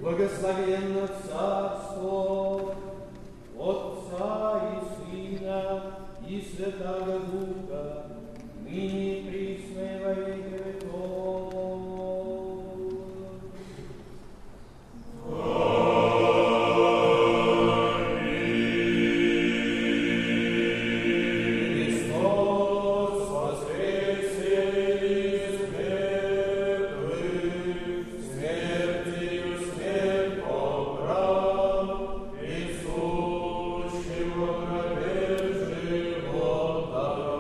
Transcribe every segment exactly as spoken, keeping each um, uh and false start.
Благословенно Царство Отца и Сына и Святаго Духа, ныне и присно и во веки веков. Иисус, чего гробе живота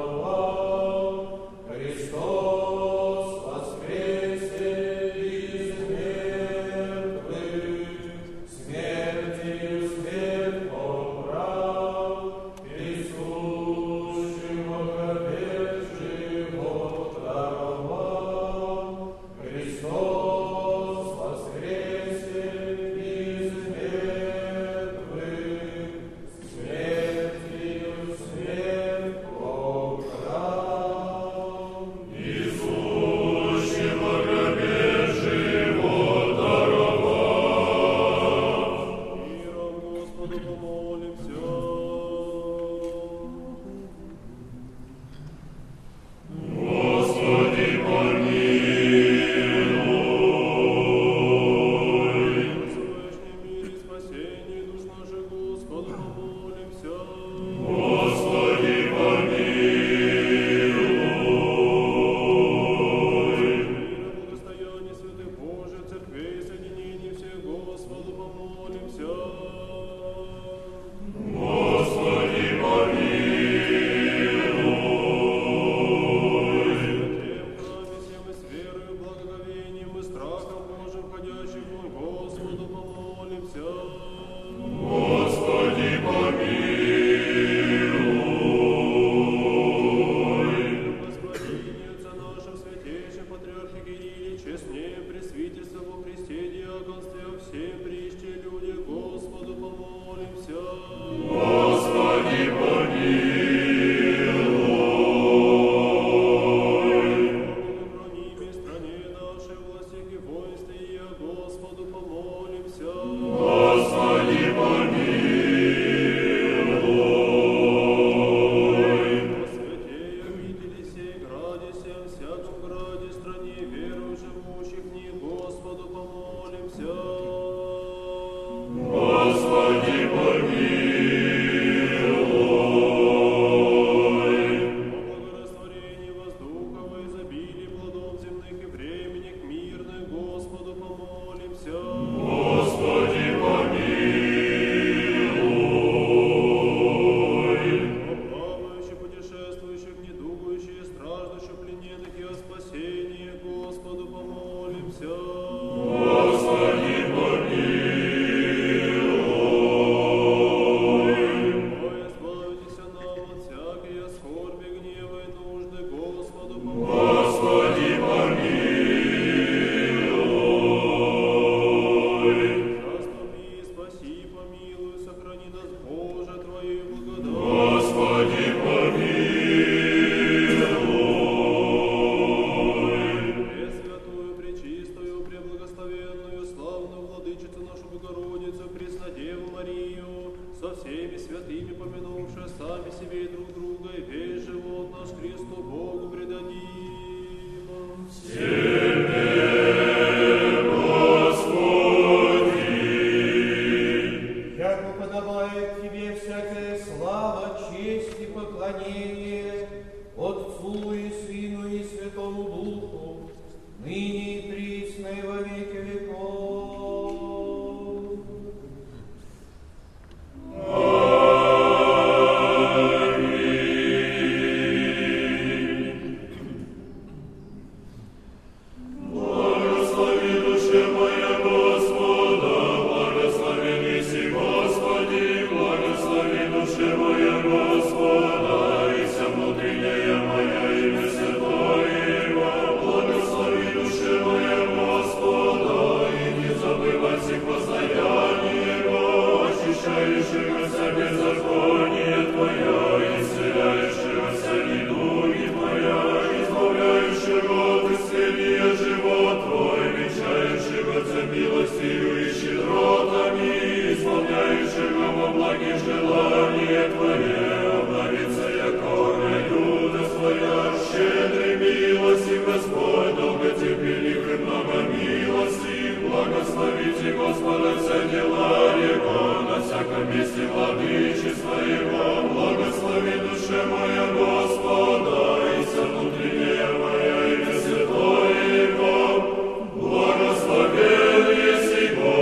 Господа все дела Его, на всяком месте владычества Его. Благослови душе моя Господа, и вся внутренняя моя имя святое Его. Благословен еси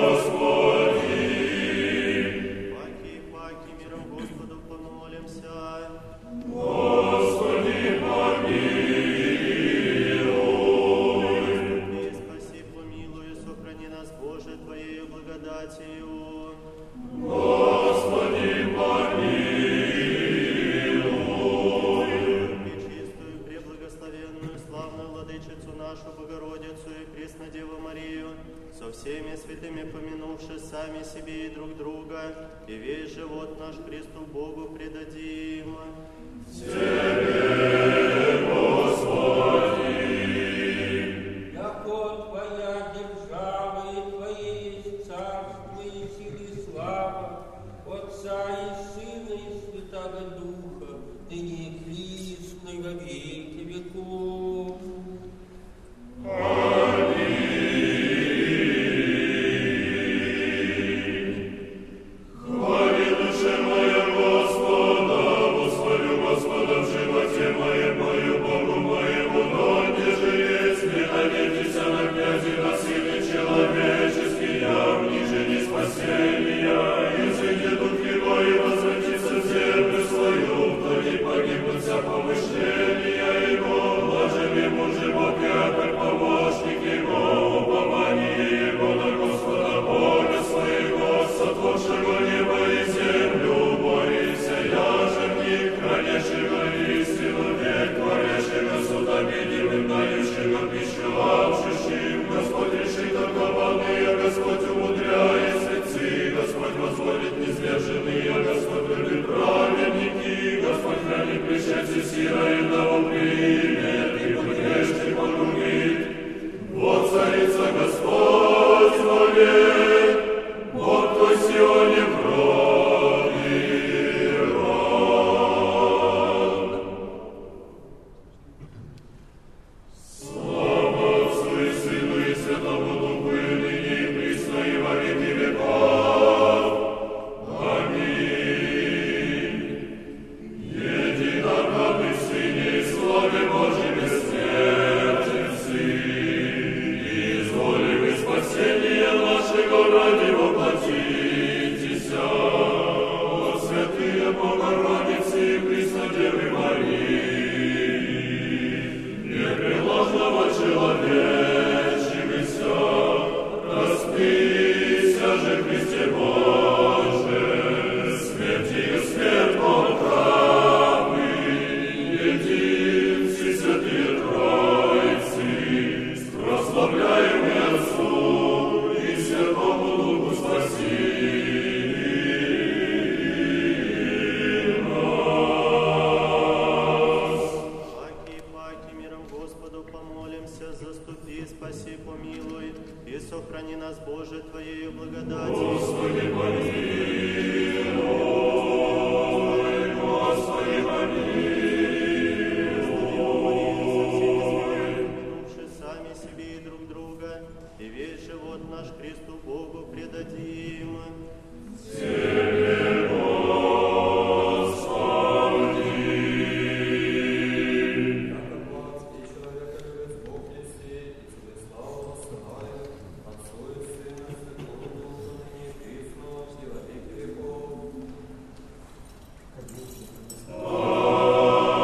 Господи. Паки, паки, миром Господу помолимся. Господи, помилуй. И спаси, помилуй, и сохрани нас, Боже, Твоею благодатью. Господи, помилуй. Пречистую, преблагословенную, славную Владычицу нашу Богородицу и Преснодеву Марию, со всеми святыми помянувши сами себе и друг друга, и весь живот наш Христу Богу предадим. Яко Твоя держава и Твое есть царство и силы и слава, Отца и Сына и Святаго Духа, ныне и присно и во веки веков. Хвали душе моя Господа, восхвалю Господа в животе моем, мою Богу моему, но где же есть не надейтесь на князи, на сыны человеческие, я в ниже не спасения, и зайди дух его и возвратится в землю свою, то не погибнут вся помышления его, блажен ему же Бог Яков, помощник его, упование его на Господа Бога своего, сотворшего небо и землю, борися, яже в них, хранящего истину век, творящего суда видимым, дающего пищу алчущим, Господь решит торгованные, Господь умудряет светцы, Господь возводит низверженные, Господь любит праведники, Господь хранит пришельцы сира и новопримет, и подвешки погубит. Вот царица Господь вовек, Бог твой Сионе вроде. Слава Отцу и Сыну и Святому Духу, и ныне и присно, и во веки веков. Аминь. Единородный Сыне и славе Божьей бессмертицы, изволи вы спасения нашего ради воплотитеся. О святые Богородицы и Преснодевы Марии, непреложного человечимися, распися же Христе Боже, смерти и смерть правый, един все святые Тройцы, прославляем и Отцу и Святому Духу спаси нас. Паки, паки, миром Господу помолимся, заступи, спаси, помилуй, и сохрани нас, Боже, Твоею благодатью. Господи, помилуй, Господи, помилуй. Помянувши сами себе и друг друга, и весь живот наш Христу Богу предадим. Аминь.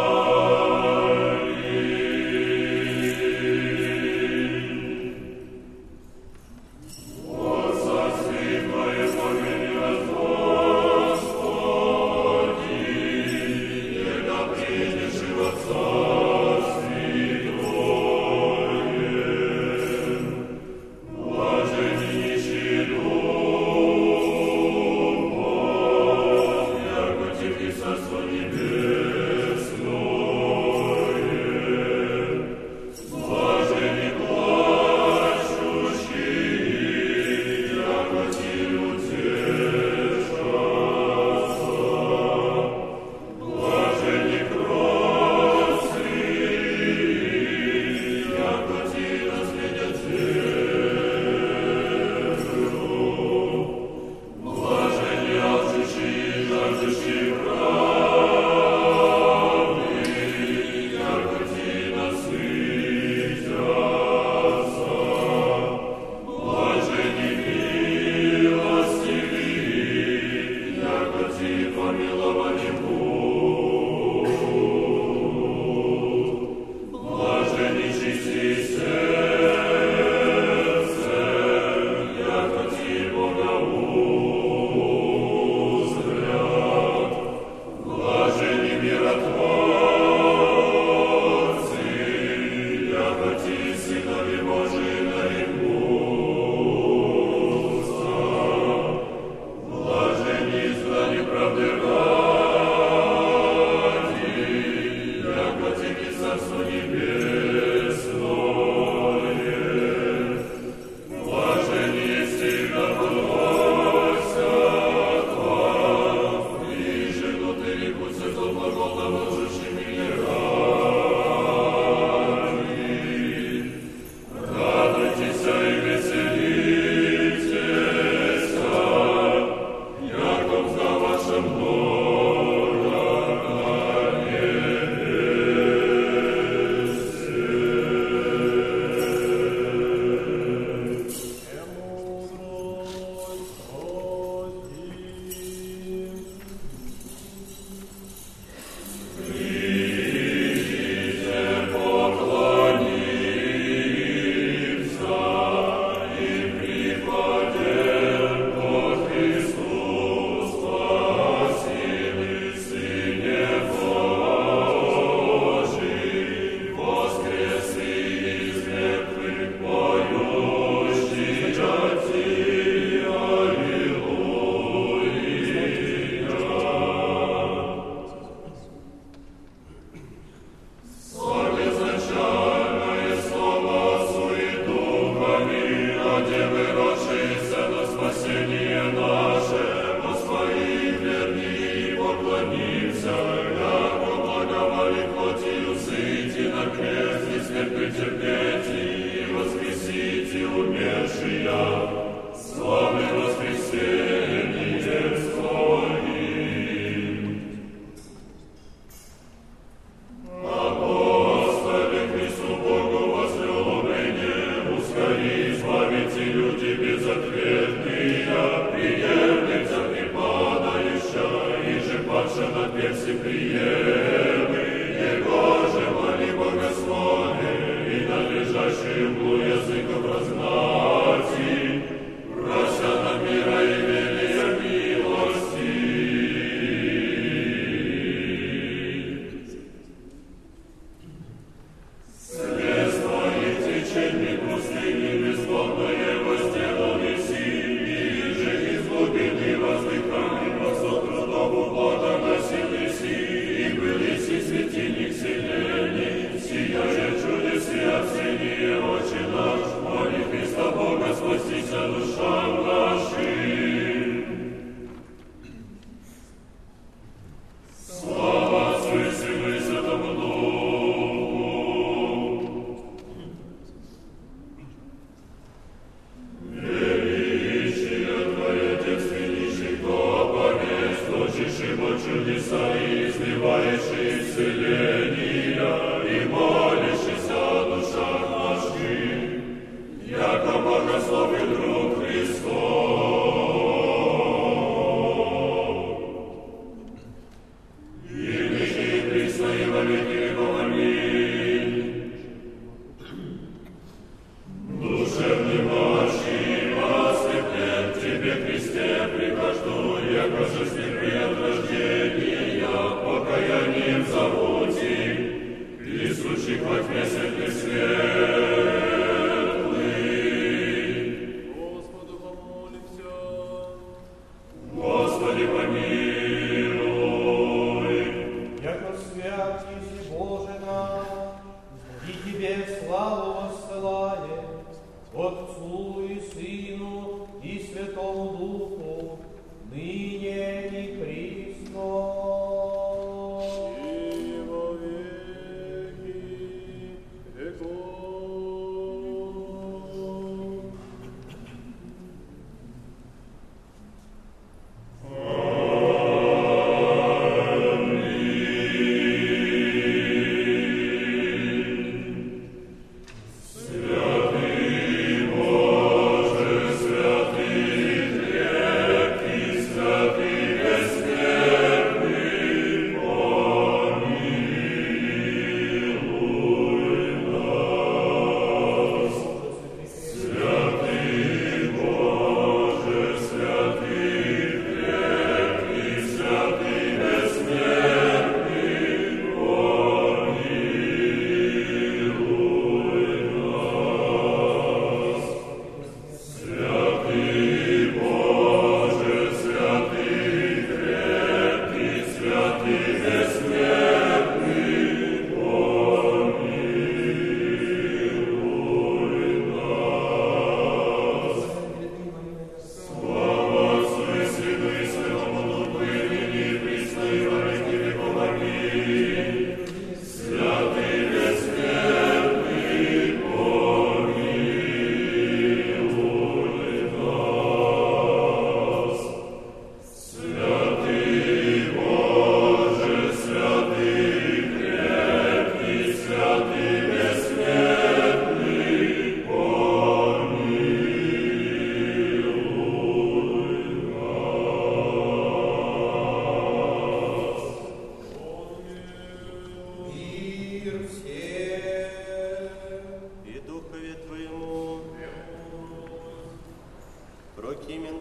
Святый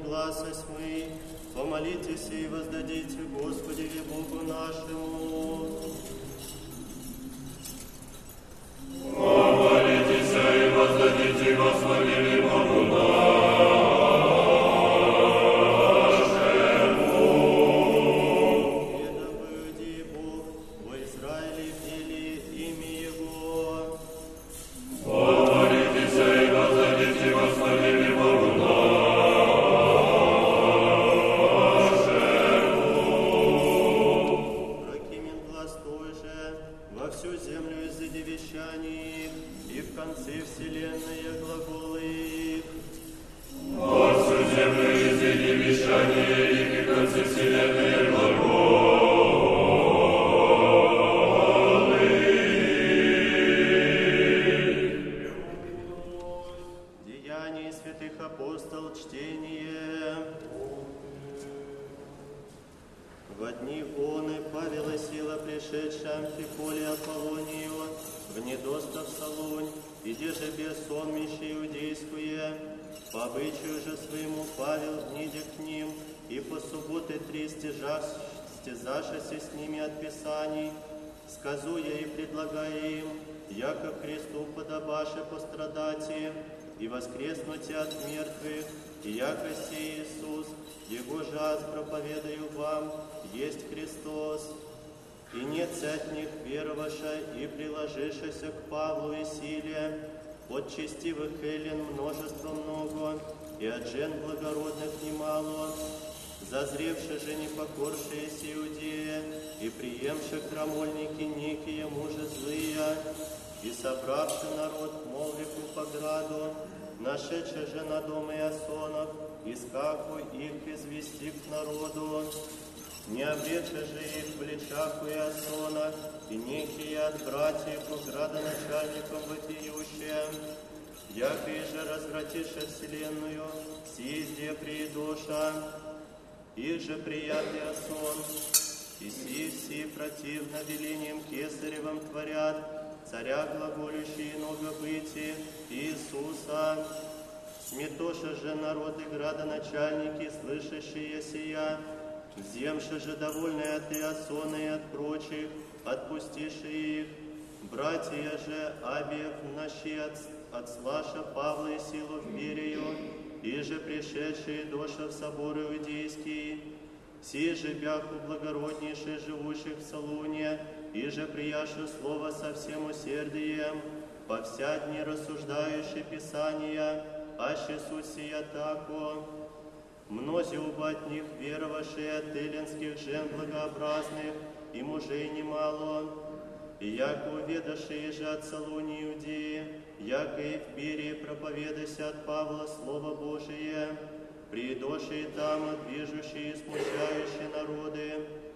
гласа смы, помолитесь и воздадите Господи Богу нашему. Помолитесь и воздадите Господи Богу нашему. И да будет Бог во Израиле пели имя Его. Помолитесь и воздадите Господи Богу нашему. Прокимен глас той же во всю землю изыди вещаний, и в конце вселенной глаголы их. Во всю землю изыди вещание их, и в конце вселенной глаголы. Деяния святых апостол чтение. Во дни оны Павел и Сила, пришедшие Амфиполе Аполлонию, в недостав Солунь, иде же без сонмище иудейское, по обычаю же своему Павел вниде к ним, и по субботы три стяжа, стязашися с ними от Писаний, сказуя и предлагая им, яко Христу подобаше пострадати и воскреснуть от мертвых, и яко сей Иисус, Его же аз проповедаю вам, есть Христос. И нет от них вероваша и приложившися к Павлу и Силе, от честивых эллин множество много, и от жен благородных немало, зазревши же непокоршиеся Иудея, и приемши крамольники некие мужи злые, и собравши народ к молвику по граду, нашедши же на дом Иасонов, искаку их извести к народу, не обрече же их в плечах у Иасона, и некие от братьев у градоначальникам вопиющие, яко и же развратиша вселенную, съезде приидоша, их же прият Иасон, и сии все противно велением Кесаревым творят, царя глаголющие много быти, Иисуса. Сметоша же народы градоначальники, слышащие сия, вземши же довольные от Иасона и от прочих, отпустиши их. Братья же Авиев наши от, от Слаша Павла и Силу в Берию, и же пришедшие доша в собор иудейский, сии же бяху благороднейшие живущих в Солуне, и же прияшу слово со всем усердием, по вся дни рассуждающие Писания, аще суть сия тако. Мнози оба от них веровавшие от эллинских жен благообразных, и мужей немало, и яко уведавшие же от Солуни Иудеи, яко и в Берии проповедася от Павла Слово Божие, приидошие там, движущие и смущающие народы.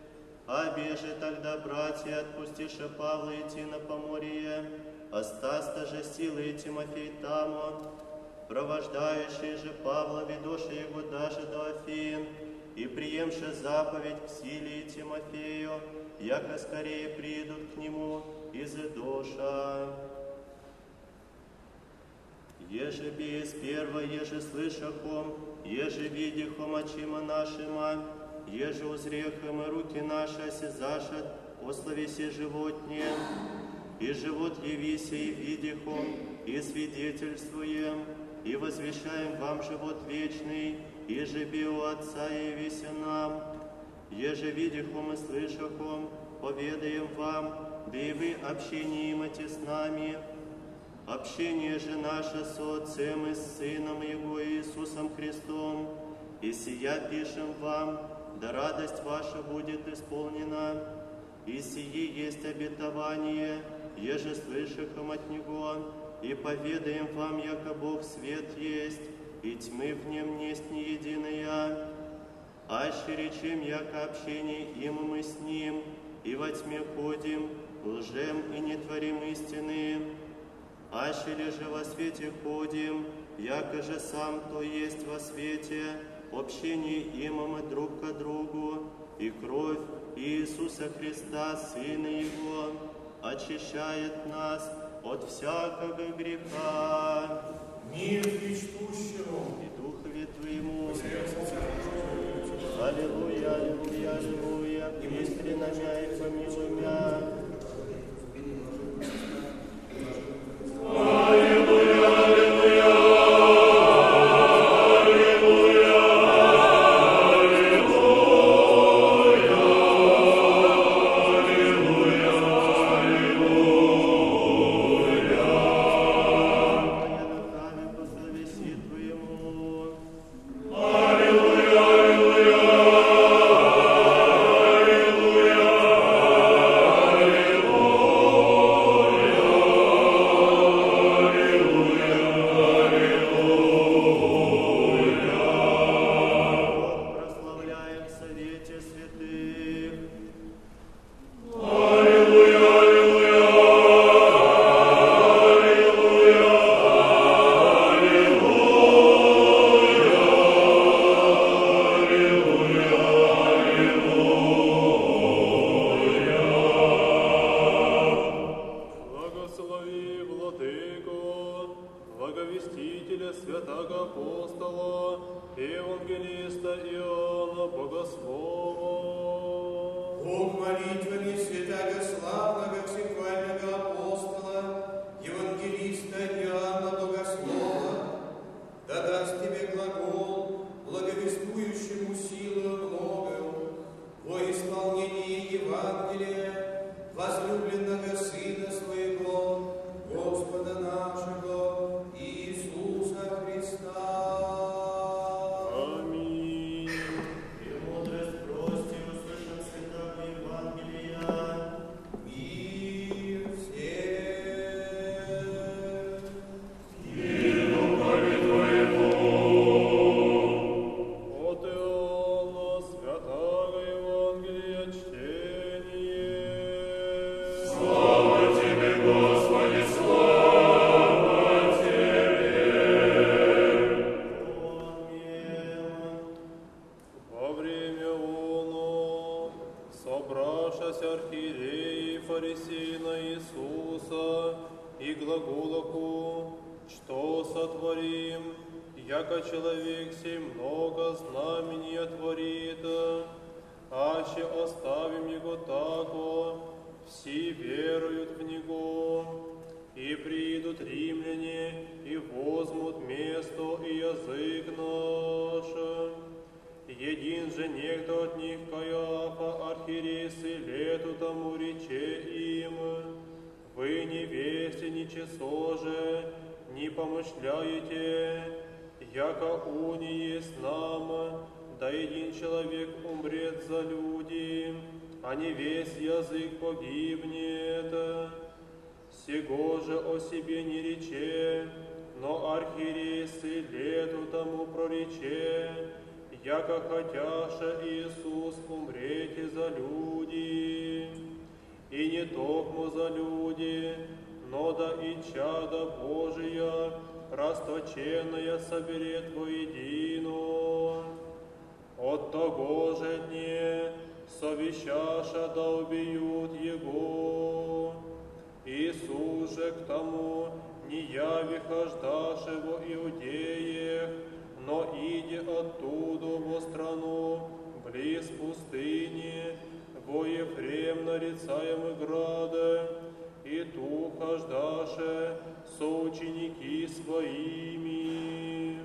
А бежи тогда, братья, отпустиша Павла идти на поморье, остаста же силы и Тимофей тамо, провождающий же Павла, ведоша его даже до Афин, и приемши заповедь к Силе и Тимофею, яко скорее придут к нему из Идоша. Еже без перво, еже слышахом, еже видихом очима нашима, еже узрехом и руки наши осязашат, ословисе животне, и живот явися и видихом, и свидетельствуем, и возвещаем вам живот вечный, и живи у Отца и явися нам. Еже видихом и слышахом, поведаем вам, да и вы общение имате с нами. Общение же наше с Отцем и с Сыном Его Иисусом Христом, и сия пишем вам, да радость ваша будет исполнена. И сии есть обетование, еже слышахом от Него, и поведаем вам, яко Бог свет есть, и тьмы в нем несть не единая. Аще речем, яко общение им мы с Ним, и во тьме ходим, лжем и не творим истины. Аще ли же во свете ходим, яко же сам то есть во свете, общение им мы друг к другу, и кровь Иисуса Христа, Сына Его, очищает нас, от всякого греха. Мир нечтущему, И Духове Твоему. Аллилуйя, аллилуйя, аллилуйя, искренно мя и помилуй мя. Сего же о себе не рече, но архиерей лету тому прорече, яко хотяше Иисус умреть за люди, и не токмо за люди, но да и чада Божия, расточенная соберет воедино. От того же дне совещаша да убьют Его. Иисус же к тому не явиха ждаше во Иудеях, но иди оттуда во страну, близ пустыни, во Ефрем нарицаемый града, и туха ждаше соученики своими.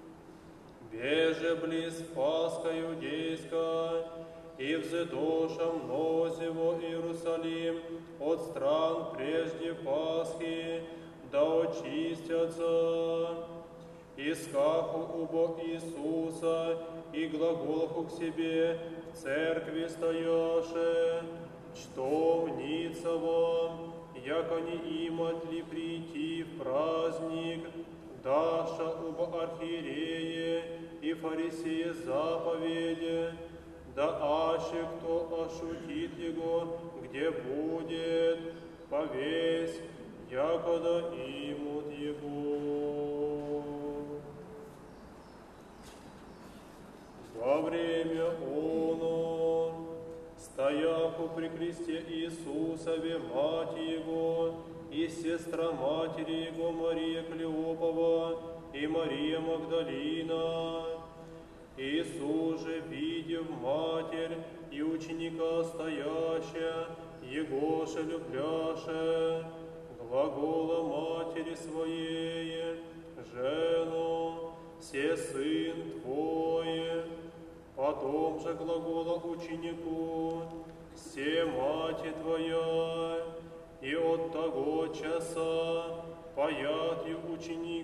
Беже близ Пасха иудейска, и взыдоша мнози во Иерусалим от стран прежде Пасхи, да очистятся. Искаху убо Иисуса и глаголаху к себе в церкви стояше, что мнится вам, яко не имат ли прийти в праздник, даша убо архиерее и фарисее заповеди, да аще кто ошутит его, где будет, повесь, якода имут его. Во время оно, стояху при кресте Иисусове мать его, и сестра матери его Мария Клеопова, и Мария Магдалина. Иисус же, видев матерь и ученика стоящая, Егоша любляше, глагола матери своей, жену, се сын твой, потом же глагола ученику, се мать твоя, и от того часа паят и ученик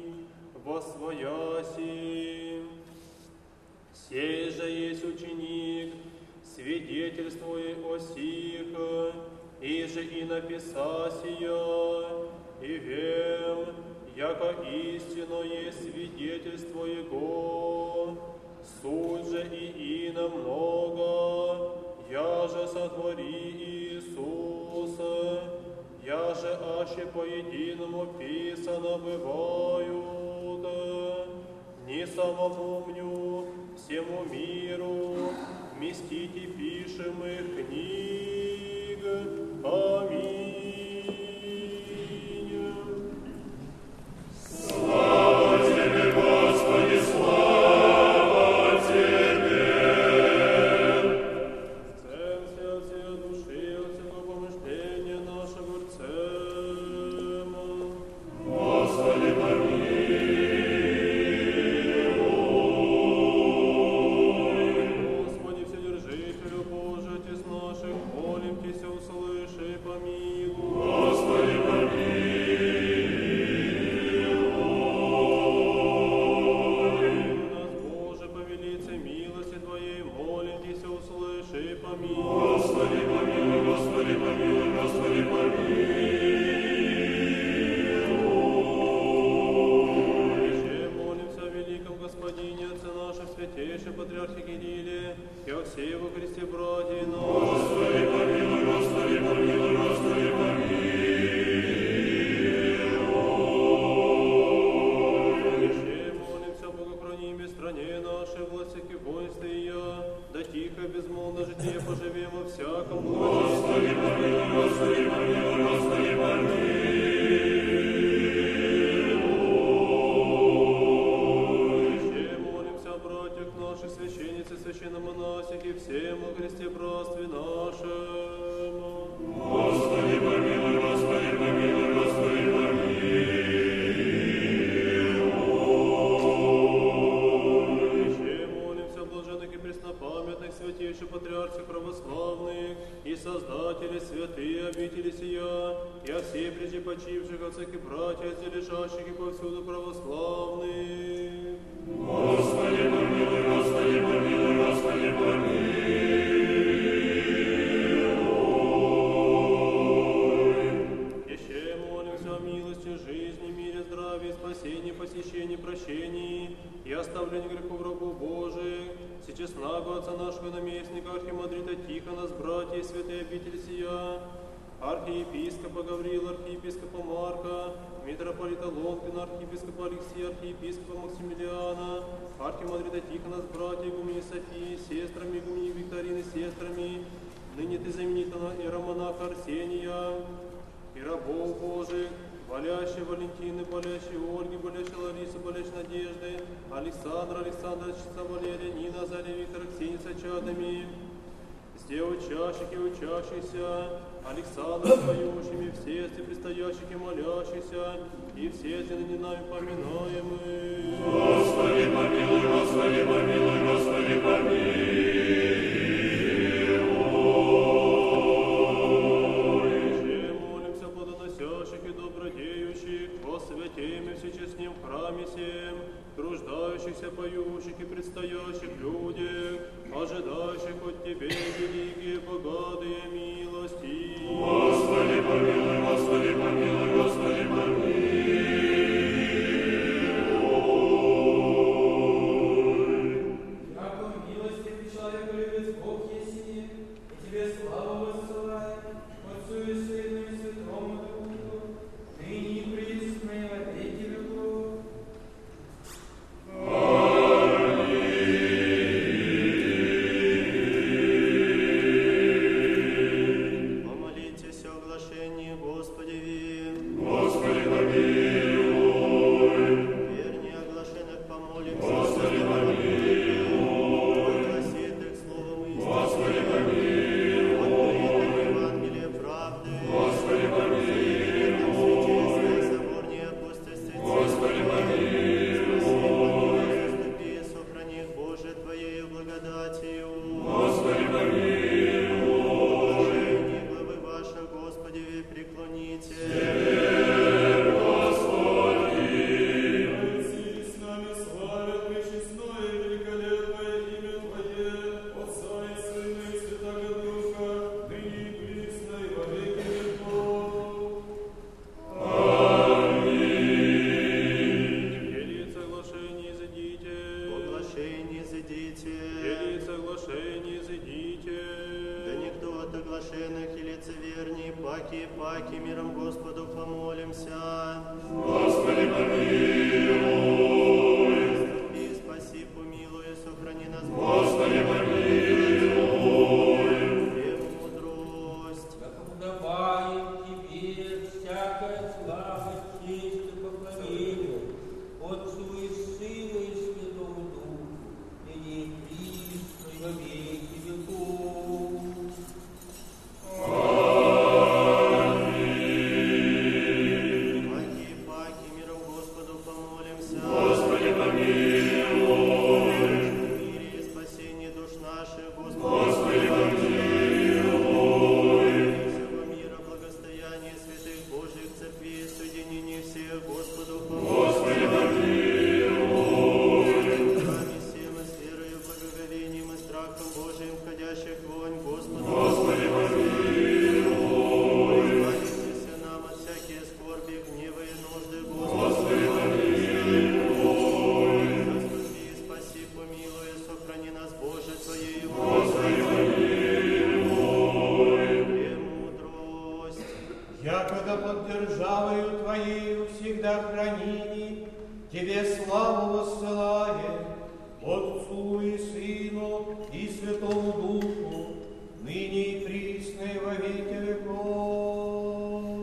восвояси. Сей же есть ученик, свидетельствуя о сих, и же и написа сия, и вем, яко истинно есть свидетельство Его. Суть же и ино много, я же сотвори Иисуса, я же аще по единому писано бывают, не самому мню, всему миру, вместите пишемых книг. Аминь. Слава Тебе, Господи, слава Тебе! Цемся от всей души, от всего помышления нашего рцема. Господи, Господи, Вседержителю Божий, Отец наших, молим Тебя, услыши и помилуй. Господи, Нас, Боже, по велице милости Твоей, молим Тебя, услыши и помилуй. Господи, помилуй, Господи, помилуй, Господи, помилуй. Еще молимся о великом Господине, Отце нашем, святейшем Патриархе Кирилле, и о всей во Христе братья наши. Господи, помилуй, Господи, помилуй, Господи, помилуй. Еще молимся о богохранимой стране нашей, власти и воинстве ее, да тихо, безмолвно житие поживем во всяком Господи, помилуй, Господи, помилуй, Господи, помилуй. Еще молимся о братьях наших, священнице, священномонасихе, всем во Христе братстве нашем. Господи, помилуй, Господи, помилуй, Господи, помилуй. Еще молимся о блаженных и преснопамятных, святейших патриархах православных и создателей святые обители сия, и о всей прежде почивших отцах и братьях, здесь лежащих и повсюду православных. Господи, помилуй, Господи, помилуй, Господи, помилуй. Еще молимся о милости, жизни, мире, здравии, спасении, посещении, прощении и оставлении грехов врагов Божиих, всечестного Отца нашего наместника, архимандрита Тихона, с братья и святые обители сия, архиепископа Гавриила, архиепископа Марка, митрополита Лонгина, архиепископа Алексея, архиепископа Максимилиана, архимандрита Тихона, с братья игумени Софии, сестрами, игумени Викторины, сестрами, ныне ты знаменитого иеромонаха Арсения, и рабов Божих, болящей Валентины, болящей Ольги, болящей Ларисы, болящей Надежды, Александра, Александра, Чица, Валерия, Нина, Азалия, Виктора, Ксения, с чадами, все учащих и учащихся, Александра, с поющими, все с предстоящих и молящихся, и все с ныне нами поминаемые. Господи, помилуй, Господи, помилуй, Господи, помилуй. Еще молимся плодоносящих и добродеющих, во святеме всечестнем храме сем, труждающихся, поющих и предстоящих людях, ожидающих от Тебе великие, богатые милости. Господи, помилуй, Господи, помилуй, Господи, помилуй. Яко милости ты, человеколюбец Бог есени, и Тебе славу воссылаем, Отцу и Сыну и Святому Духу, ныне и присно и во веки веков. Помолитесь о оглашении Господеви. сохранили, Тебе славу воссылаем, Отцу и Сыну и Святому Духу, ныне и присно и во веки веков.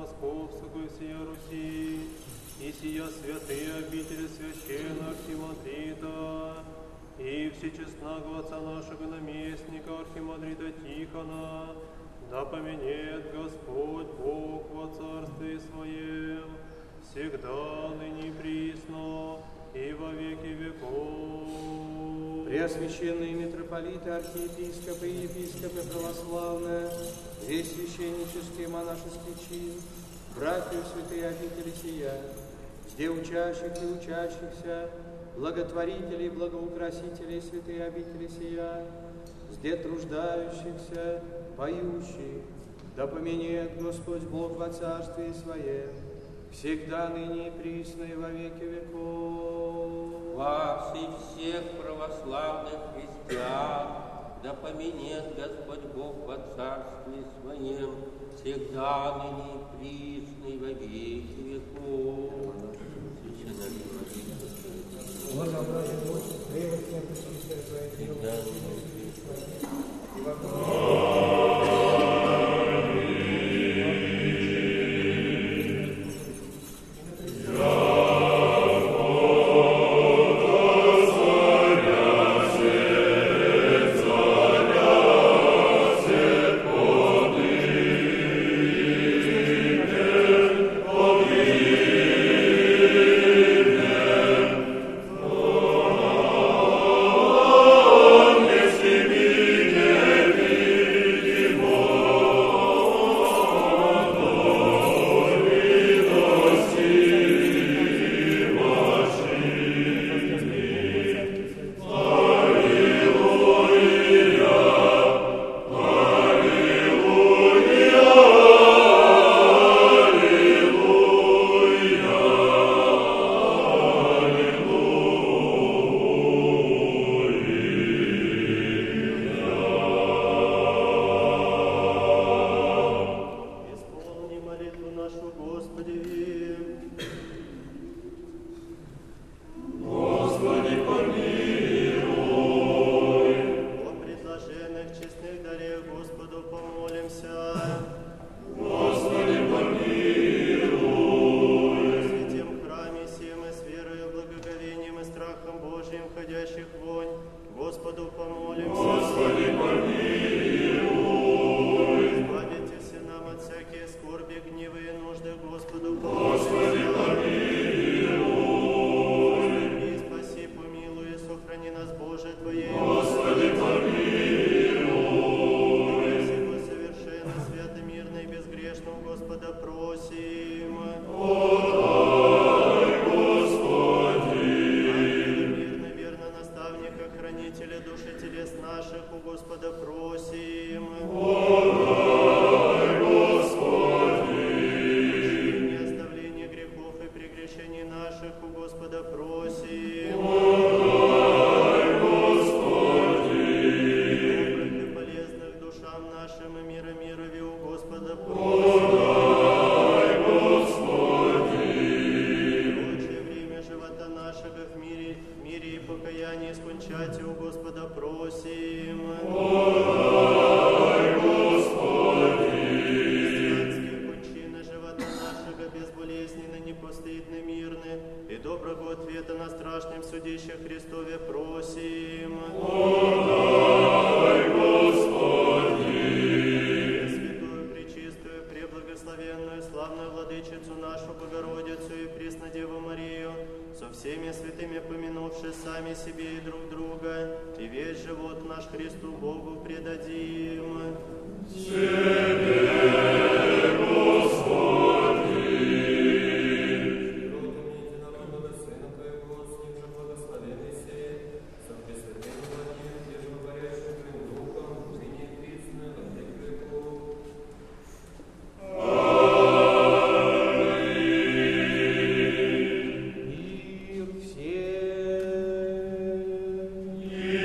Московского и сия Руси, и сия святые обители священного архимандрита, и всечестного отца нашего наместника архимандрита Тихона, да поменет Господь Бог во царстве Своем, всегда, ныне и присно, и во веки веков. Преосвященные митрополиты, архиепископы и епископы православные, весь священнический и монашеский чин, братья святые обители сия, где учащих и учащихся, благотворителей и благоукрасителей святые обители сия, где труждающихся, поющих, да поменет Господь Бог во царстве Своем, всегда, ныне и присно, и во веки веков. Вас и всех православных христиан, да поменет Господь Бог во царстве Своем, всегда, ныне и присно, и во веки веков. Благообразие Божье, крепость непостижимая Твоя, всегда, ныне и присно, и во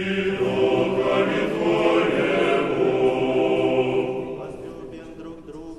друг друга.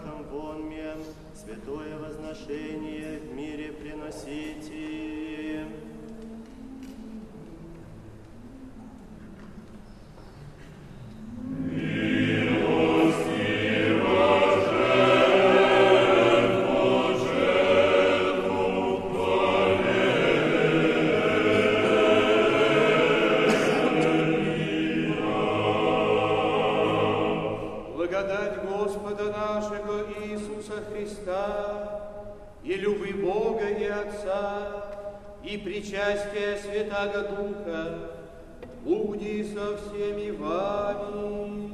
страхом вонме, святое возношение в мире приносите. Благодать Господа нашего Иисуса Христа и любви Бога и Отца и причастие Святаго Духа буди со всеми вами.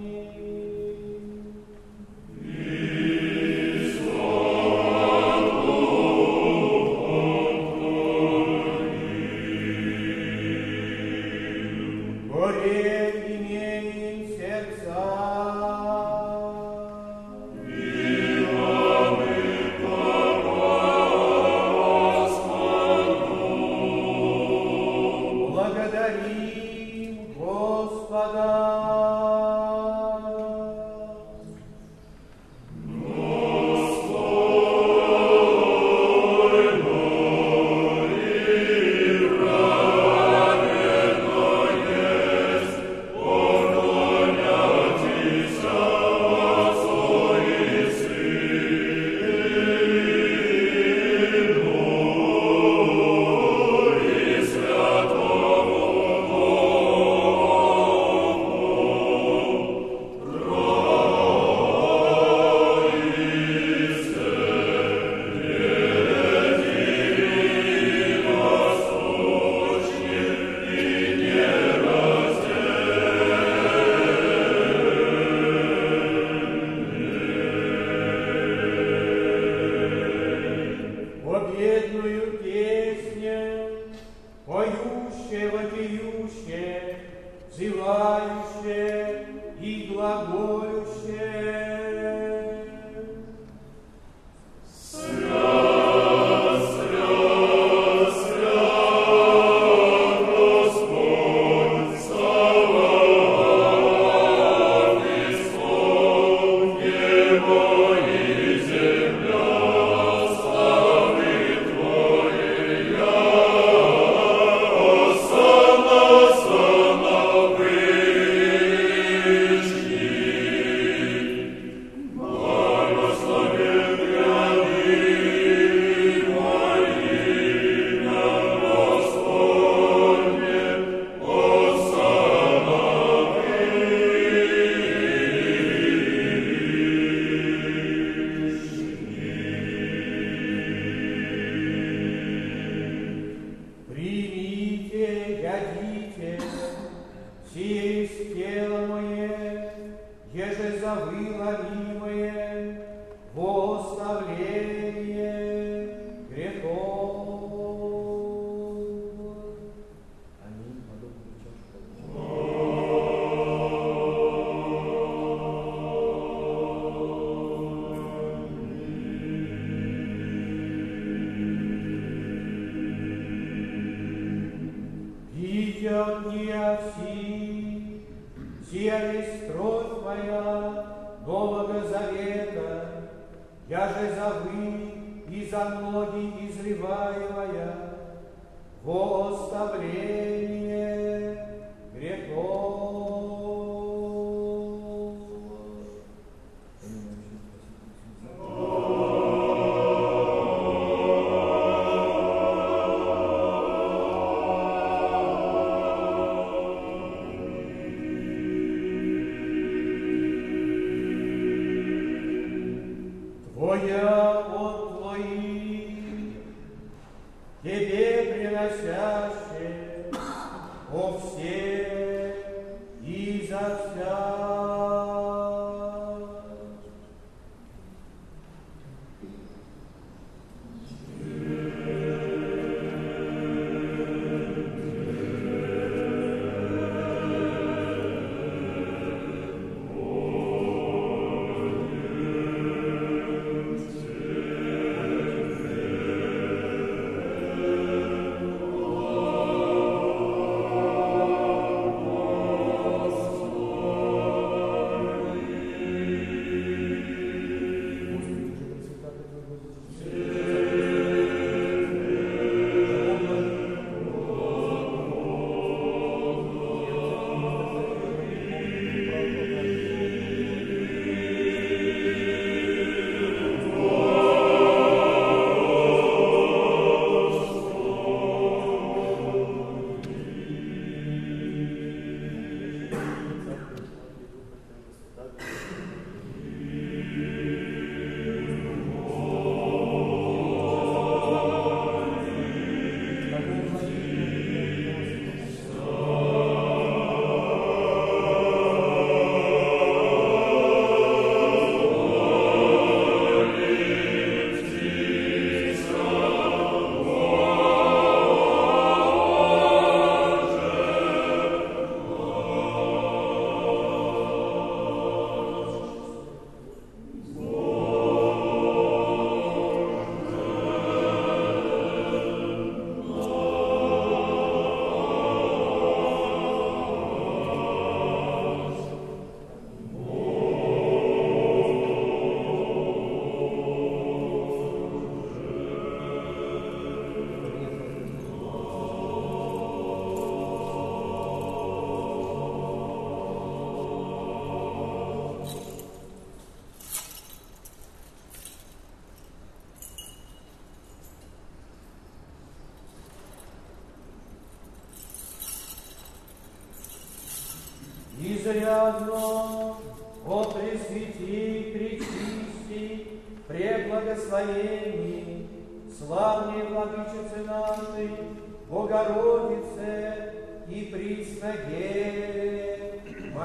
одно, о пресвяти, пречисти, преблагословенни, славней владычице нашей, Богородице и Преснодеве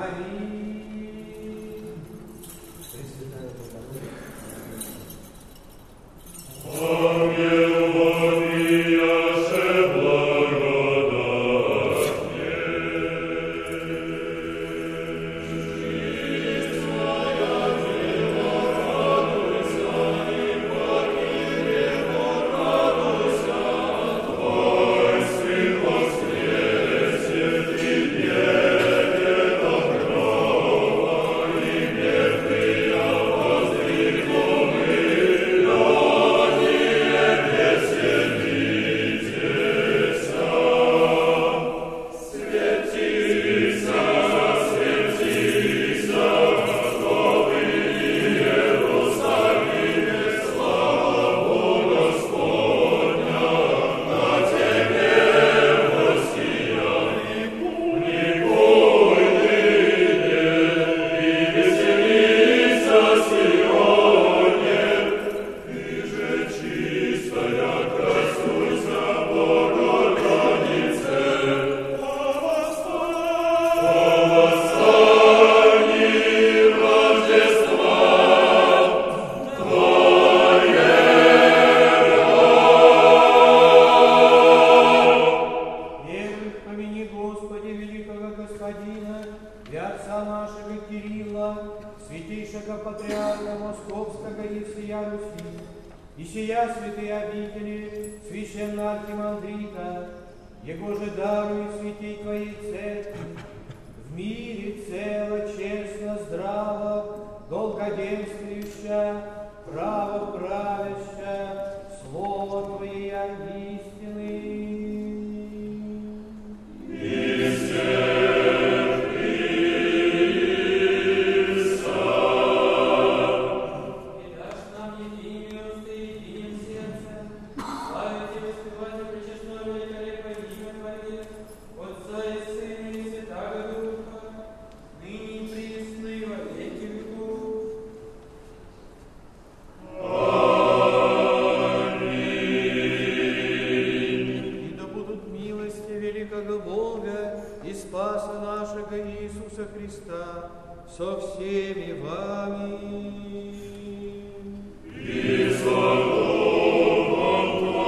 Марии. Пресвятая Богородица. Ангел вопияше благодатне, жизнь моя мила, радуйся, и покине радуйся, Твой Сын воскресет, и дневет от гроба, и мертвые воздвигнуты. Со всеми вами. И со Духом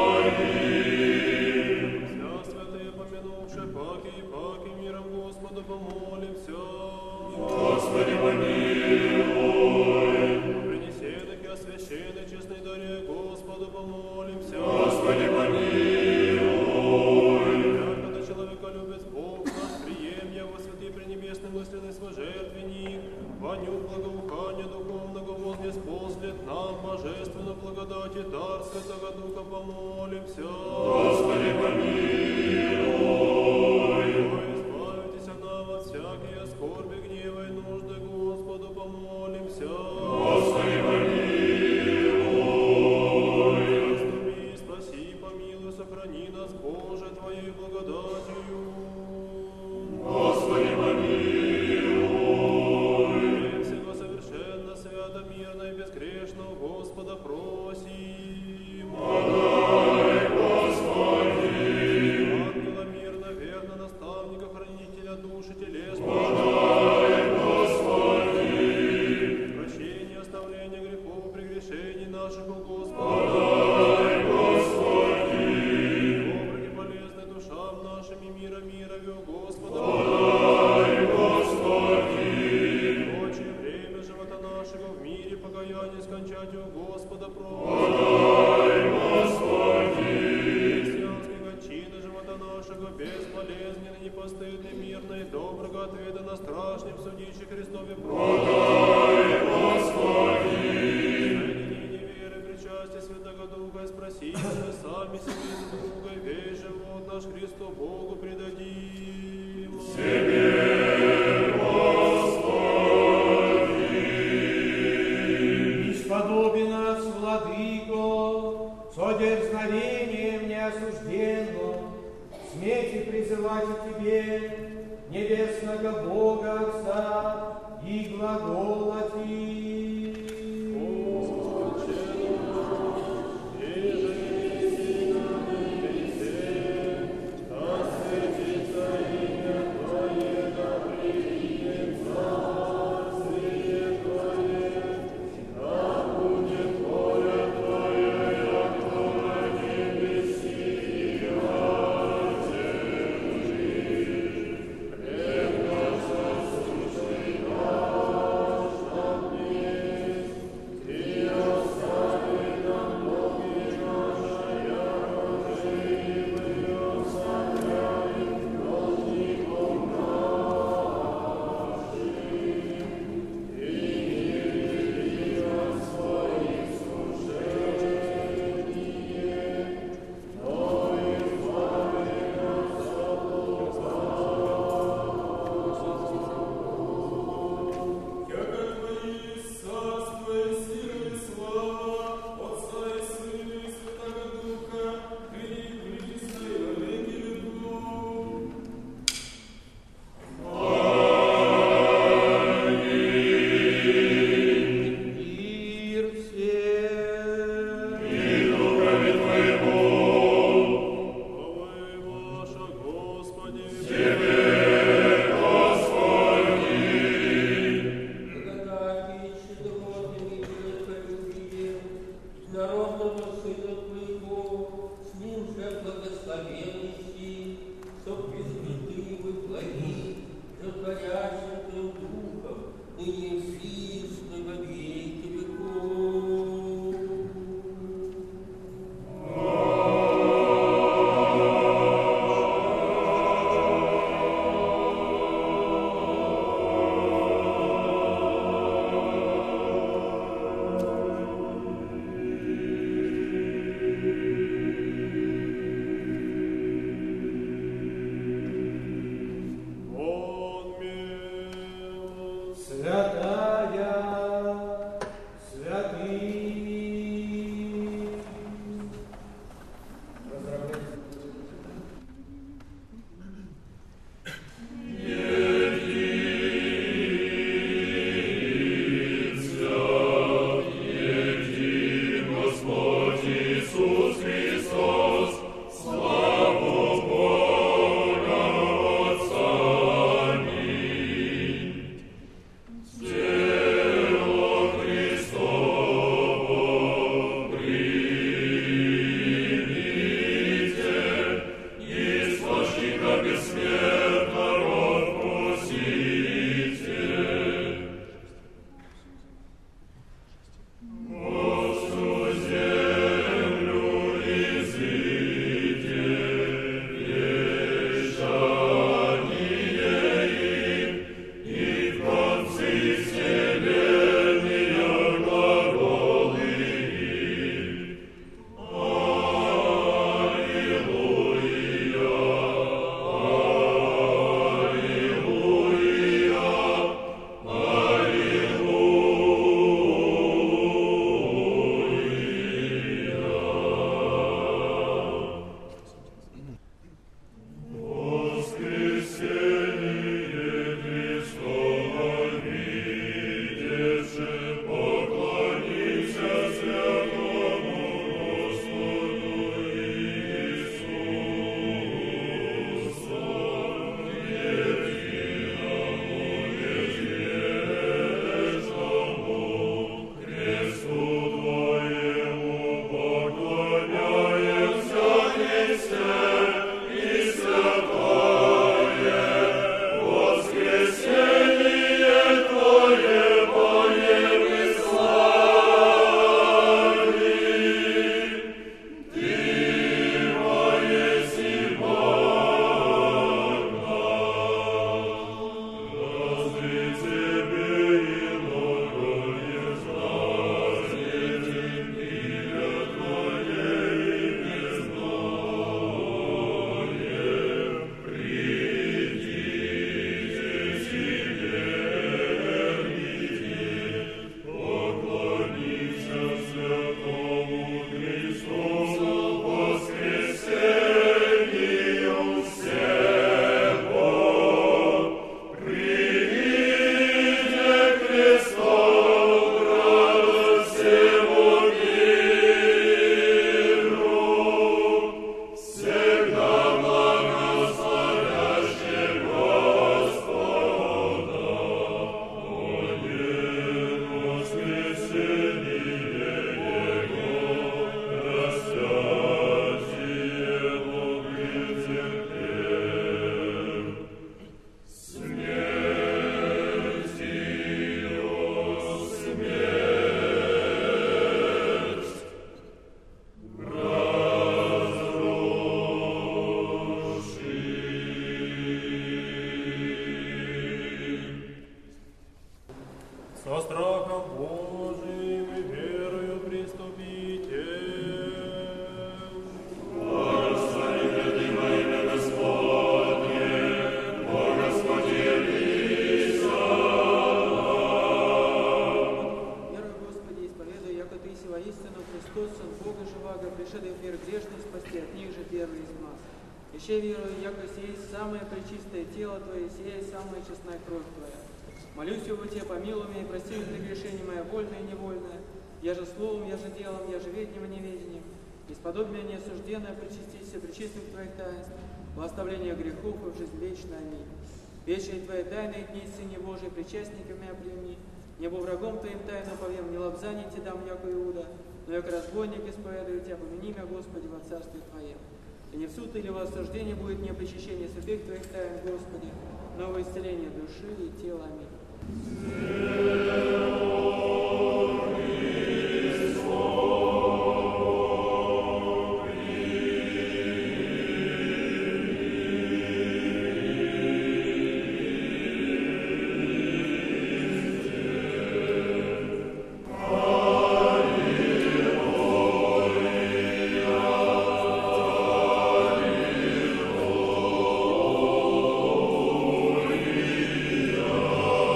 Твоим. Вся святые помянувши, паки и паки, миром Господу помолимся. Господи, помилуй. Принесенных и освященных честной даре Господу помолимся. Господи, помилуй. Когда человека любит Бог наш, прием его святый пренебесный мысленный свожертвенник, воню благоухания духовного вознес послед нам божественную благодать и дар Святого Духа помолимся. Господи, помилуй. Избавитесь от нас от всякие скорби, гнева и нужды, Господу помолимся. Господи, помилуй. Заступи, спаси, помилуй, сохрани нас, Боже, Твоей благодатью. Господи, помилуй. Всего совершенно, свято, мирно и безгрешно у Господа просим. Подай, Господи. Ангела мирно, верно, наставника, хранителя души телесных. Подай, Господи. Прощение, оставление грехов, прегрешений наших у Господа. Подай, Господи. Добрый и полезный душам нашим и мира мирови у Господа. Подай, Господи. Ночи время живота нашего в мире покаяние скончать у Господа просим. Подай, Господи. Христианской кончины живота нашего бесполезненный, непостыдный, мирный, доброго ответа на страшном судище Христове просим. Подай, Господи. Соединение веры, причастие Святого Духа и спросите мы сами себе с друга, весь живот наш Христу Богу предадим. Тебе, Господи. Исподоби нас, Владыко, со дерзновением неосужденным, смейте призывать к Тебе, небесного Бога Отца, святая святых. Со страхом Божиим и верою приступите. Благослови Ты во имя Господне, о Господи, явися нам. Веруй, Господи, исповедуй, яко Ты си воистину Христос, Сын Бога живаго, пришедший в мир грешный спасти от них же первый из нас. Еще верую, яко сие есть самое пречистое тело Твое, сие есть самая честная кровь Твоя. Молюсь его Тебе, помилуй меня и прости прегрешение мое вольное и невольное. Я же словом, я же делом, я же ведением и неведением. Исподобие мне осужденное, причастися причистых Твоих таинств, во оставление грехов и в жизнь вечную. Аминь. Вечные Твои тайные дни, Сыне Божий, причастниками опреми. Небо врагом Твоим тайно повем, не лобзание Те дам, яко Иуда, но яко разбойник исповедую Тебя, помяни меня, Господи, во Царстве Твоем. И не в суд или во осуждение будет не причащение святых Твоих тайн, Господи, но во исцеление души и тела. Аминь. Alleluia.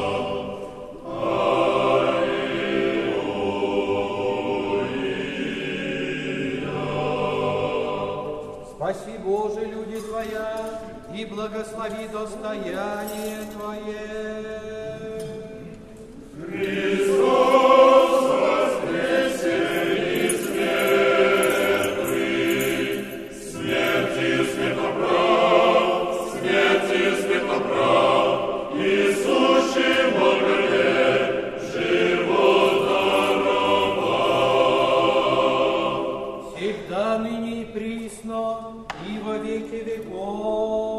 и благослови достояние Твое. Христос воскресе из мертвых, смертью светоправ, смертью светоправ, Иисущий Богородице, живот даровал. Всегда, ныне и присно, и во веки веков.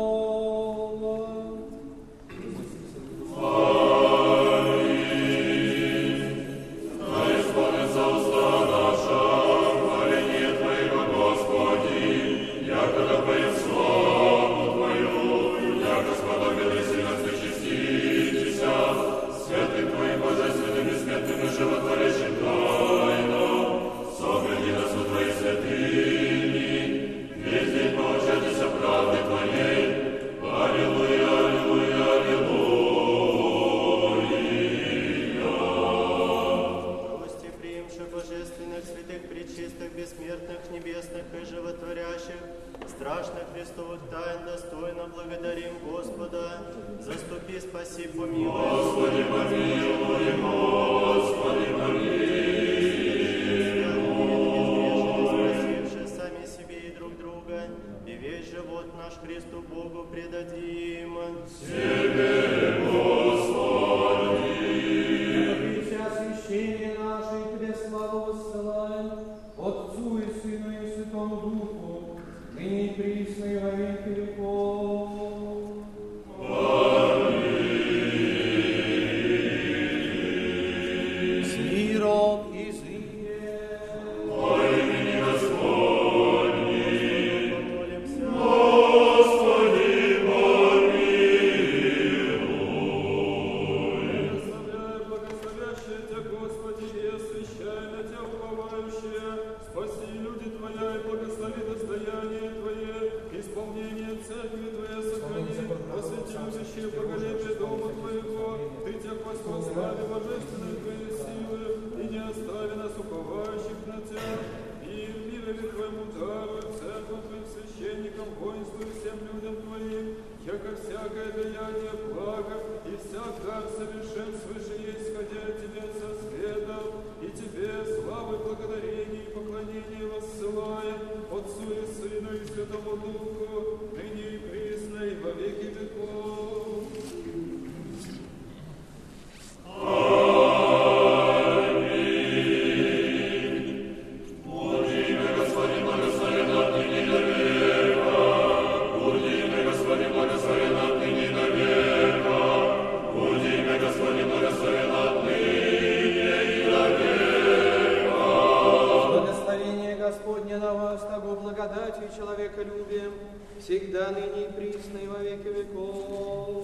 Страшных Христовых тайн достойно благодарим Господа. Заступи, спаси, помилуй. Господи, помилуй, Господи, помилуй. Спасивши сами себе и друг друга, и весь живот наш Христу Богу предадим. Тебе, Господи. Вся священие наше, и Тебе славу воссылаем, Отцу и Сыну и Святому Духу, ныне и присно и во веки веков. Аминь. С миром и злие. Во имени Господне. Помолимся. Господи, помилуй. Благословляй, благословящие Тебя, Господи, и освящай на Тебя уповающие. Спаси, люди Твоя, и благослови достояние Твое, исполнение церкви Твоей сохрани, освети любящие боголепие дома Твоего, Ты Тебя Господь слави божественной Твоей силы, и не остави нас уповающих на Тебя, и в мире Твоему даруй церковь Твоим священникам, воинству и всем людям Твоим, яко всякое даяние благо, и всяк дар совершен свыше есть, исходя от Тебе со светом, и Тебе славы, благодарение и поклонение воссылаем, Отцу и Сыну и Святому Духу, ныне и присно и во веки веков. Господне на вас, того благодатью и человеколюбием, всегда, ныне и присно и во веки веков.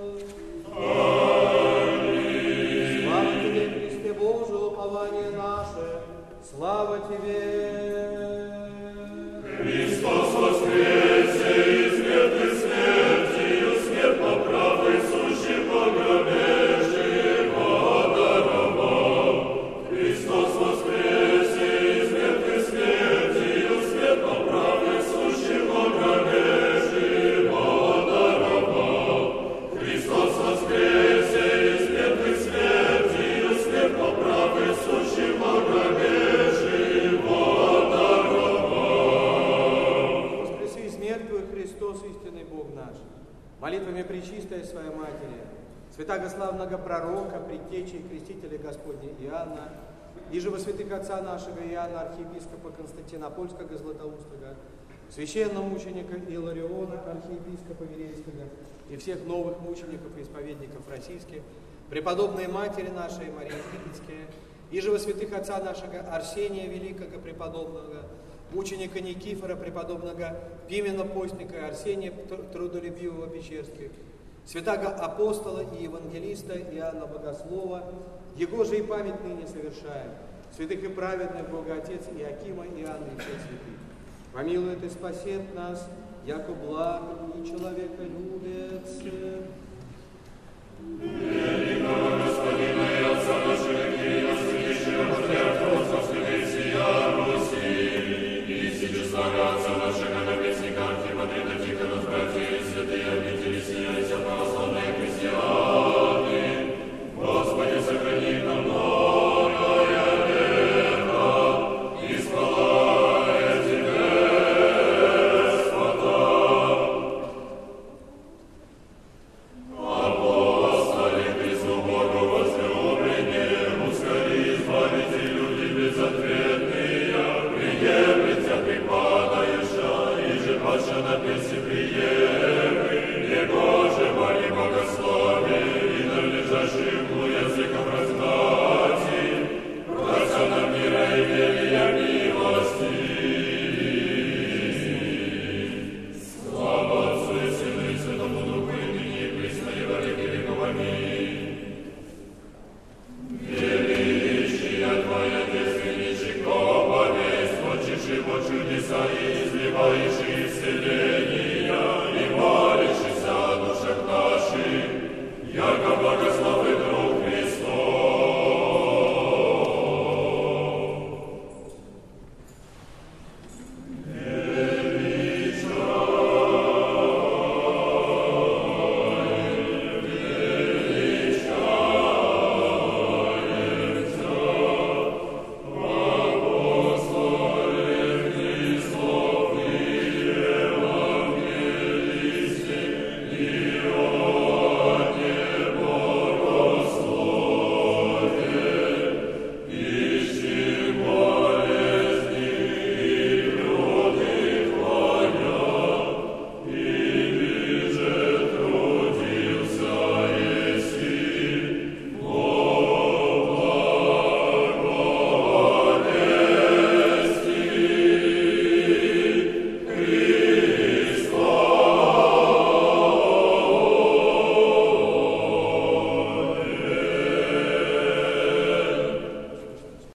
Аминь. Слава Тебе, Христе Божий, упование наше, слава Тебе. Христос воскресе из мертвых смертью, смерть по правой сущий погробежи даровал. Христос воскресе из мертвых смертью, смерть по правой сущий погробежи даровал. Христос воскресе из мертвых смертью, смерть по правой сущий погробежи даровал. Воскреси из мертвых, Христос, истинный Бог наш, молитвами Пречистой Своей Матери, святаго славного пророка, предтечи и крестителя Господня Иоанна, и же во святых отца нашего Иоанна, архиепископа Константинопольского Златоустого, священного мученика Илариона, архиепископа Верейского, и всех новых мучеников и исповедников российских, преподобные матери нашей Марии Египетские, и же во святых отца нашего Арсения Великого преподобного, мученика Никифора преподобного, Пимена Постника, Арсения Трудолюбивого Печерских, святаго апостола и евангелиста Иоанна Богослова, его же и память ныне совершаем, святых и праведных Бога Отец Иакима, Иоанна и всех святых. Помилует и спасет нас, яко благ и человеколюбец.